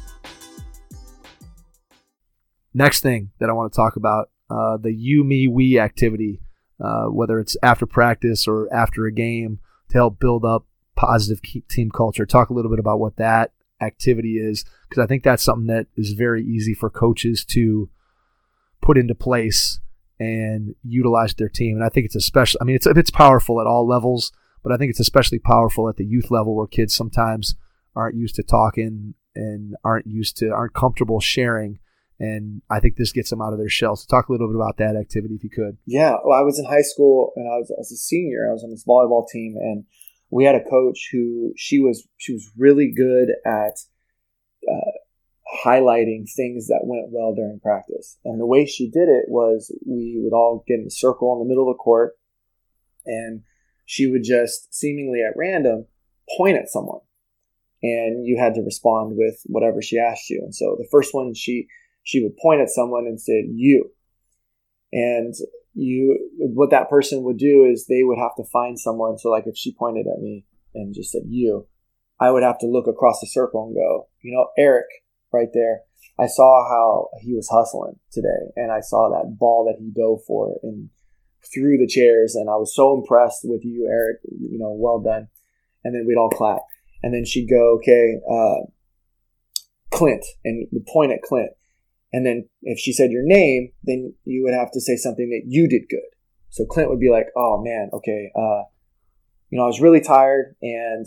Next thing that I want to talk about, the you, me, we activity, whether it's after practice or after a game, to help build up positive team culture. Talk a little bit about what that activity is, because I think that's something that is very easy for coaches to put into place and utilize their team. And I think it's especially, it's powerful at all levels, but I think it's especially powerful at the youth level where kids sometimes aren't used to talking and aren't comfortable sharing. And I think this gets them out of their shell. So talk a little bit about that activity if you could. Yeah. Well, I was in high school and I was a senior. I was on this volleyball team, and we had a coach who she was really good at highlighting things that went well during practice. And the way she did it was we would all get in a circle in the middle of the court, and she would just seemingly at random point at someone, and you had to respond with whatever she asked you. And so the first one, she would point at someone and said, "You." And what that person would do is they would have to find someone. So like if she pointed at me and just said, "You," I would have to look across the circle and go, Eric right there. I saw how he was hustling today, and I saw that ball that he dove for and through the chairs, and I was so impressed with you, Eric. Well done. And then we'd all clap. And then she'd go, "Okay, Clint," and would point at Clint. And then if she said your name, then you would have to say something that you did good. So Clint would be like, "Oh man, okay, I was really tired, and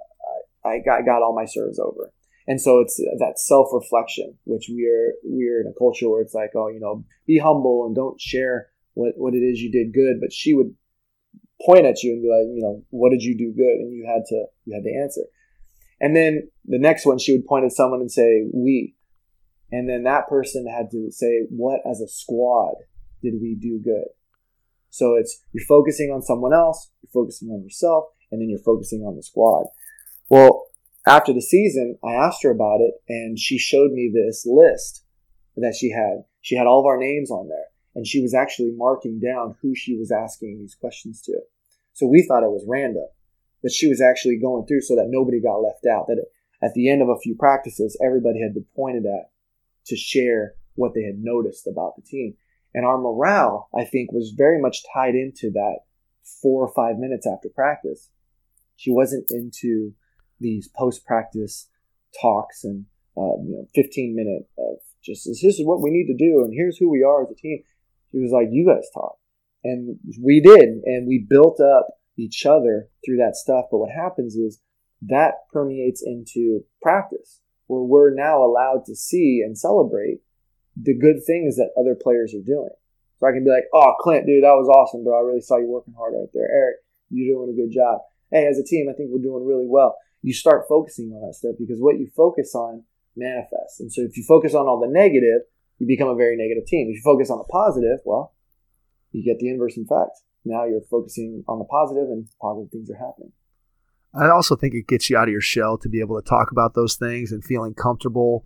I got all my serves over." And so it's that self-reflection, which we're in a culture where it's like, be humble and don't share what it is you did good. But she would point at you and be like, "What did you do good?" And you had to answer. And then the next one, she would point at someone and say, "We." And then that person had to say, "What as a squad did we do good?" So you're focusing on someone else, you're focusing on yourself, and then you're focusing on the squad. Well, after the season, I asked her about it, and she showed me this list that she had. She had all of our names on there, and she was actually marking down who she was asking these questions to. So we thought it was random, but she was actually going through so that nobody got left out, that at the end of a few practices, everybody had been pointed at to share what they had noticed about the team. And our morale, I think, was very much tied into that 4 or 5 minutes after practice. She wasn't into these post-practice talks and 15-minute of just, this is what we need to do, and here's who we are as a team. She was like, "You guys talk." And we did, and we built up each other through that stuff. But what happens is that permeates into practice, where we're now allowed to see and celebrate the good things that other players are doing. So I can be like, "Oh, Clint, dude, that was awesome, bro. I really saw you working hard right there. Eric, you're doing a good job. Hey, as a team, I think we're doing really well." You start focusing on that stuff because what you focus on manifests. And so if you focus on all the negative, you become a very negative team. If you focus on the positive, well, you get the inverse effect. Now you're focusing on the positive, and positive things are happening. I also think it gets you out of your shell to be able to talk about those things and feeling comfortable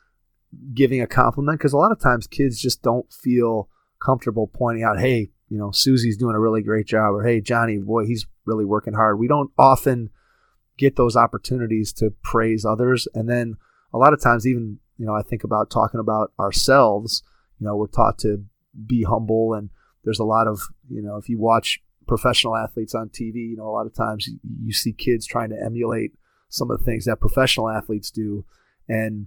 giving a compliment, because a lot of times kids just don't feel comfortable pointing out, "Hey, Susie's doing a really great job," or "Hey, Johnny, boy, he's really working hard." We don't often get those opportunities to praise others. And then a lot of times even, I think about talking about ourselves, we're taught to be humble, and there's a lot of, if you watch professional athletes on TV, a lot of times you see kids trying to emulate some of the things that professional athletes do. And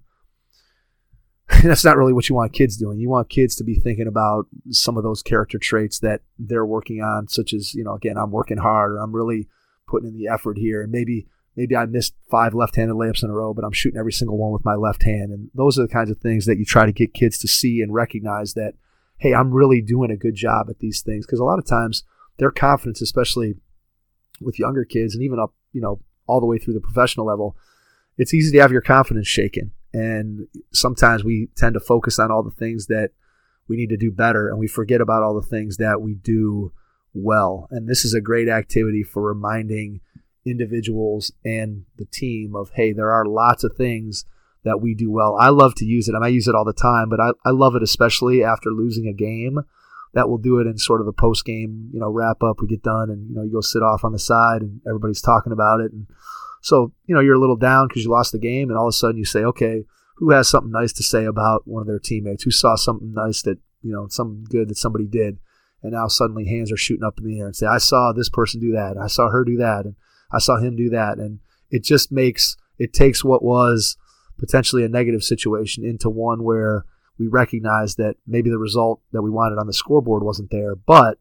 that's not really what you want kids doing. You want kids to be thinking about some of those character traits that they're working on, such as, again, I'm working hard, or I'm really putting in the effort here. And maybe I missed 5 left-handed layups in a row, but I'm shooting every single one with my left hand. And those are the kinds of things that you try to get kids to see and recognize that, hey, I'm really doing a good job at these things. Because a lot of times their confidence, especially with younger kids and even up, all the way through the professional level, it's easy to have your confidence shaken. And sometimes we tend to focus on all the things that we need to do better, and we forget about all the things that we do well. And this is a great activity for reminding individuals and the team of, hey, there are lots of things that we do well. I love to use it, and I use it all the time, but I love it especially after losing a game. That we'll do it in sort of the post-game, wrap up. We get done, and you go sit off on the side, and everybody's talking about it. And so, you're a little down because you lost the game, and all of a sudden you say, okay, who has something nice to say about one of their teammates? Who saw something nice that, something good that somebody did? And now suddenly hands are shooting up in the air and say, I saw this person do that. I saw her do that. And I saw him do that. And it just takes what was potentially a negative situation into one where we recognize that maybe the result that we wanted on the scoreboard wasn't there, but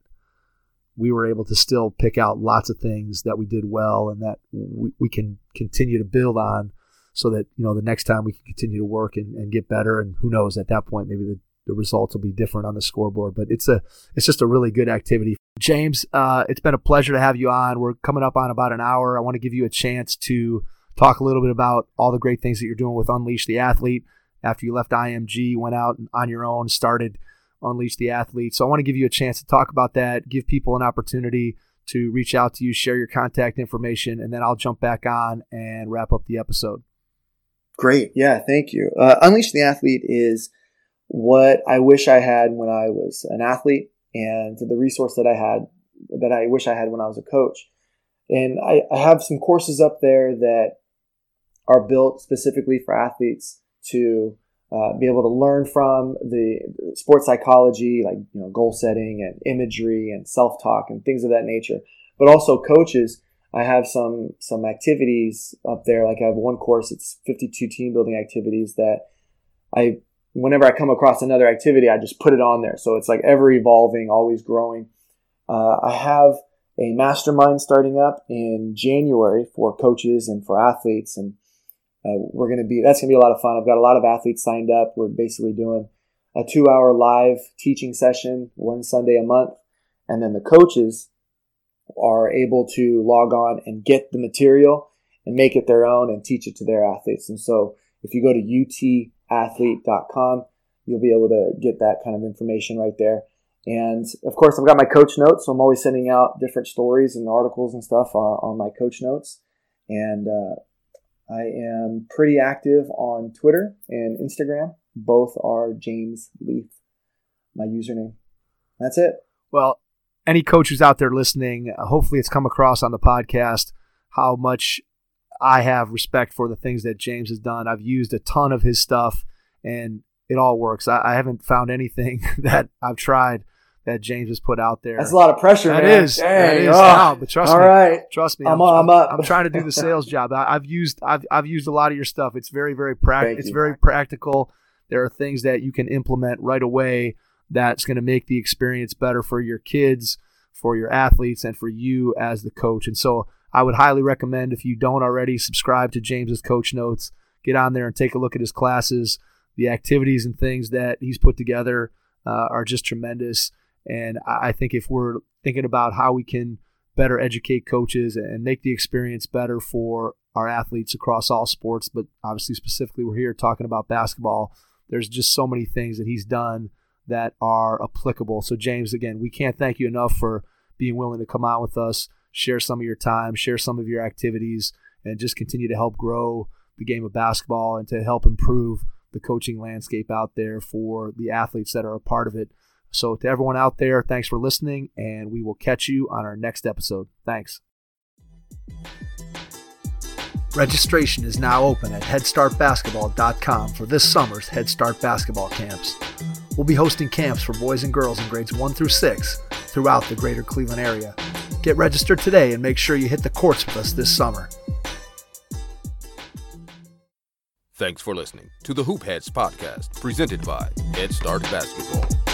we were able to still pick out lots of things that we did well and that we can continue to build on, so that, the next time we can continue to work and get better. And who knows, at that point, maybe the results will be different on the scoreboard. But it's just a really good activity. James, it's been a pleasure to have you on. We're coming up on about an hour. I want to give you a chance to talk a little bit about all the great things that you're doing with Unleash the Athlete. After you left IMG, went out and on your own, started Unleash the Athlete. So I want to give you a chance to talk about that, give people an opportunity to reach out to you, share your contact information, and then I'll jump back on and wrap up the episode. Great. Yeah, thank you. Unleash the Athlete is what I wish I had when I was an athlete, and the resource that I wish I had when I was a coach. And I have some courses up there that are built specifically for athletes to be able to learn from the sports psychology, like goal setting and imagery and self-talk and things of that nature. But also coaches, I have some activities up there. Like I have one course, it's 52 team building activities that whenever I come across another activity, I just put it on there. So it's like ever evolving, always growing. I have a mastermind starting up in January for coaches and for athletes, and that's going to be a lot of fun. I've got a lot of athletes signed up. We're basically doing a 2-hour live teaching session one Sunday a month. And then the coaches are able to log on and get the material and make it their own and teach it to their athletes. And so if you go to utathlete.com, you'll be able to get that kind of information right there. And of course, I've got my coach notes. So I'm always sending out different stories and articles and stuff on my coach notes. And I am pretty active on Twitter and Instagram. Both are James Leith, my username. That's it. Well, any coach who's out there listening, hopefully it's come across on the podcast how much I have respect for the things that James has done. I've used a ton of his stuff, and it all works. I haven't found anything that I've tried that James has put out there. That's a lot of pressure, man. That is. Oh, but trust me. Right. Trust me. I'm up. I'm trying to do the sales job. I've used a lot of your stuff. It's very, very practical. It's very practical. There are things that you can implement right away that's going to make the experience better for your kids, for your athletes, and for you as the coach. And so I would highly recommend, if you don't already, subscribe to James's Coach Notes. Get on there and take a look at his classes. The activities and things that he's put together are just tremendous. And I think if we're thinking about how we can better educate coaches and make the experience better for our athletes across all sports, but obviously specifically we're here talking about basketball, there's just so many things that he's done that are applicable. So James, again, we can't thank you enough for being willing to come out with us, share some of your time, share some of your activities, and just continue to help grow the game of basketball and to help improve the coaching landscape out there for the athletes that are a part of it. So to everyone out there, thanks for listening, and we will catch you on our next episode. Thanks. Registration is now open at headstartbasketball.com for this summer's Head Start basketball camps. We'll be hosting camps for boys and girls in grades 1 through 6 throughout the greater Cleveland area. Get registered today and make sure you hit the courts with us this summer. Thanks for listening to the Hoop Heads podcast, presented by Head Start Basketball.